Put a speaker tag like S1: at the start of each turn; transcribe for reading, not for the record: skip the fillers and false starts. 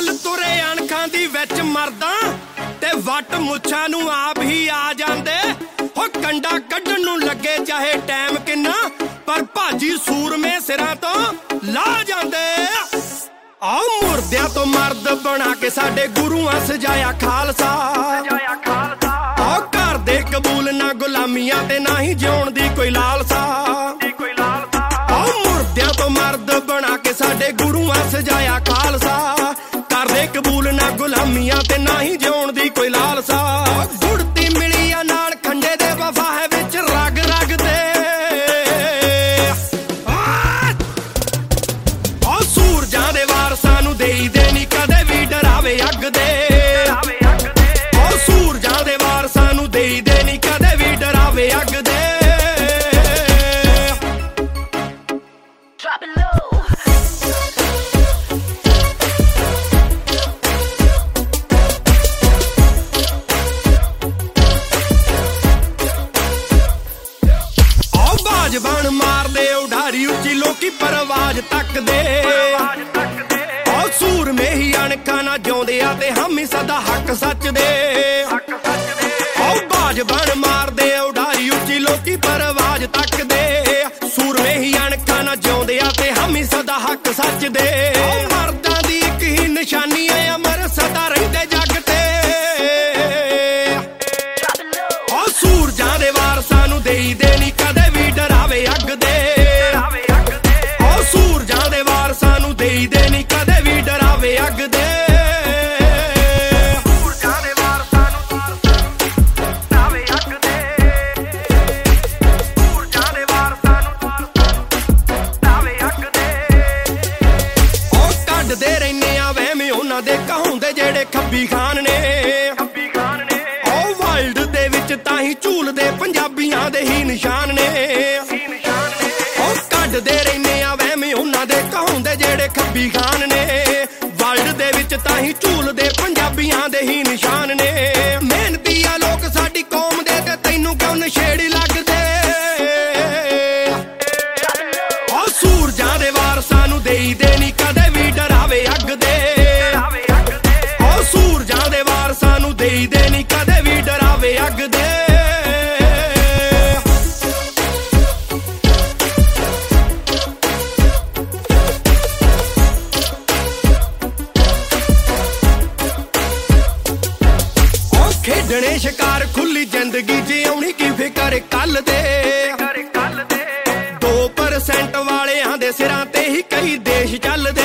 S1: ਚੱਲ ਤੁਰੇ ਅਣਖਾਂ ਦੀ ਵਿੱਚ ਮਰਦਾ ਤੇ ਵੱਟ ਮੁੱਛਾਂ ਨੂੰ ਆਪ ਹੀ ਆ ਜਾਂਦੇ ਹੋ ਕੰਡਾ ਕੱਢਣ ਨੂੰ ਲੱਗੇ ਚਾਹੇ ਟਾਈਮ ਕਿੰਨਾ ਪਰ ਭਾਜੀ ਸੂਰਮੇ ਸਿਰਾਂ ਤੋਂ ਲਾ ਜਾਂਦੇ ਆ ਮੁਰਦਿਆਂ ਤੋਂ ਮਰਦ ਬਣਾ ਕੇ ਸਾਡੇ ਗੁਰੂਆਂ ਸਜਾਇਆ ਖਾਲਸਾ ਆ ਘਰ ਦੇ ਕਬੂਲ ਨਾ ਗੁਲਾਮੀਆਂ ਤੇ ਨਾ ਹੀ ਜਿਉਣ ਦੀ ਕੋਈ ਲਾਲਸਾ ਆ ਮੁਰਦਿਆਂ ਤੋਂ ਮਰਦ ਬਣਾ ਕੇ ਸਾਡੇ ਗੁਰੂਆਂ ਸਜਾਇਆ ਖਾਲਸਾ ਘਰ ਦੇ ਕਬੂਲ ਨਾ ਗੁਲਾਮੀਆਂ ਤੇ ਨਾ ਹੀ ਜਿਉਣ ਦੀ ਕੋਈ ਲਾਲਸਾ ਗੁੜਤੀ ਮਿਲੀ ਆ ਨਾਲ ਖੰਡੇ ਦੇ ਵਫਾ ਹੈ ਵਿੱਚ ਰਗ ਰਗ ਦੇ ਆ ਸੂਰਜਾਂ ਦੇ ਵਾਰਸਾਂ ਨੂੰ ਦੇਈ ਦੇ ਨੀ ਕਦੇ ਵੀ ਡਰਾਵੇ ਅੱਗ ਦੇ ਆ ਸੂਰਜਾਂ ਦੇ ਵਾਰਸਾਂ ਨੂੰ ਦੇਈ ਦੇ ਨੀ ਕਦੇ ਵੀ ਡਰਾਵੇ ਅੱਗ ਦੇ
S2: Drop it low.
S1: ਬਣ ਮਾਰਦੇ ਉਡਾਰੀ ਉੱਚੀ ਲੋਕੀ ਪਰਵਾਜ਼ ਤੱਕਦੇ ਉਹ ਸੂਰਮੇ ਹੀ ਅਣਖਾਂ ਨਾ ਜਿਉਂਦੇ ਆ ਤੇ ਹਮੀ ਸਦਾ ਹੱਕ ਸੱਚ ਦੇ ਉਹ ਬਾਜ ਬਣ ਮਾਰਦੇ ਉਡਾਰੀ ਉੱਚੀ ਲੋਕੀ ਪਰਵਾਜ਼ ਤੱਕਦੇ ਸੂਰਮੇ ਹੀ ਅਣਖਾਂ ਨਾ ਜਿਉਂਦੇ ਆ ਤੇ ਹਮੀ ਸਦਾ ਹੱਕ ਸੱਚ ਦੇ ਉਹ ਮਰਦਾਂ ਦੀ ਇੱਕ ਹੀ ਨਿਸ਼ਾਨੀ ਐ ਅਮਰ ਸਦਾ ਰਹਿੰਦੇ ਜੱਗ ਤੇ ਉਹ ਸੂਰਜਾਂ ਦੇ ਵਾਰਸਾਂ ਨੂੰ ਦੇਈ ਦੇ ਨੀ ਕਦੇ ਵੀ ਡਰਾਵੇ ਅੱਗ ਦੇ ਉਹ ਸੂਰਜਾਂ ਦੇ ਵਾਰਸਾਂ ਨੂੰ ਦੇਈ ਦੇ ਨੀ ਕਦੇ ਵੀ ਡਰਾਵੇ ਅੱਗ ਦੇ ਸੂਰਜਾਂ ਦੇ ਵਾਰਸਾਂ ਨੂੰ ਡਰਾਵੇ ਅੱਗ ਦੇ ਸੂਰਜਾਂ ਦੇ ਵਾਰਸਾਂ ਨੂੰ ਡਰਾਵੇ ਅੱਗ ਦੇ ਉਹ ਕੱਢਦੇ ਰਹਿੰਦੇ ਆ ਵਹਿਮ ਉਹਨਾਂ ਦੇ ਕਹਾਉਂਦੇ ਜਿਹੜੇ ਖੱਬੀ ਖਾਨ ਨੇ ਉਹ ਵਰਲਡ ਦੇ ਵਿੱਚ ਤਾਂ ਹੀ ਝੂਲਦੇ ਪੰਜਾਬੀਆਂ ਦੇ ਹੀ ਨਿਸ਼ਾਨ ਨੇ ਉਹ ਕੱਢਦੇ ਰਹਿੰਦੇ ਆ ਵਹਿਮ ਉਹਨਾਂ ਦੇ ਕਹਾਉਂਦੇ ਜਿਹੜੇ ਖੱਬੀ ਖਾਨ ਨੇ ਵਰਲਡ ਦੇ ਵਿੱਚ ਤਾਂ ਹੀ ਝੂਲਦੇ ਪੰਜਾਬੀਆਂ ਦੇ ਹੀ ਨਿਸ਼ਾਨ ਨੇ ਮਿਹਨਤੀ ਆ ਲੋਕ ਸਾਡੀ ਕੌਮ ਦੇ ਤੇ ਤੈਨੂੰ ਕਿਉਂ ਨਸ਼ੇੜੀ ਲੱਗਦੇ ਉਹ ਸੂਰਜਾਂ ਦੇ ਵਾਰਸਾਂ ਨੂੰ ਦੇਈ ਦੇ ਨੀ ਕਦੇ ਵੀ ਡਰਾਵੇ ਅੱਗ ਦੇ ਉਹ ਸੂਰਜਾਂ ਦੇ ਵਾਰਸਾਂ ਨੂੰ ਦੇਈ ਦੇ ਨੀ ਕਦੇ ਵੀ ਡਰਾਵੇ ਅੱਗ ਦੇ ਖੇਡਣੇ ਸ਼ਿਕਾਰ ਖੁੱਲੀ ਜ਼ਿੰਦਗੀ ਜਿਉਣੀ ਕੀ ਫਿਕਰ ਕੱਲ ਦੇ 2% ਵਾਲਿਆਂ ਦੇ ਸਿਰਾਂ ਤੇ ਹੀ ਕਈ ਦੇਸ਼ ਚੱਲਦੇ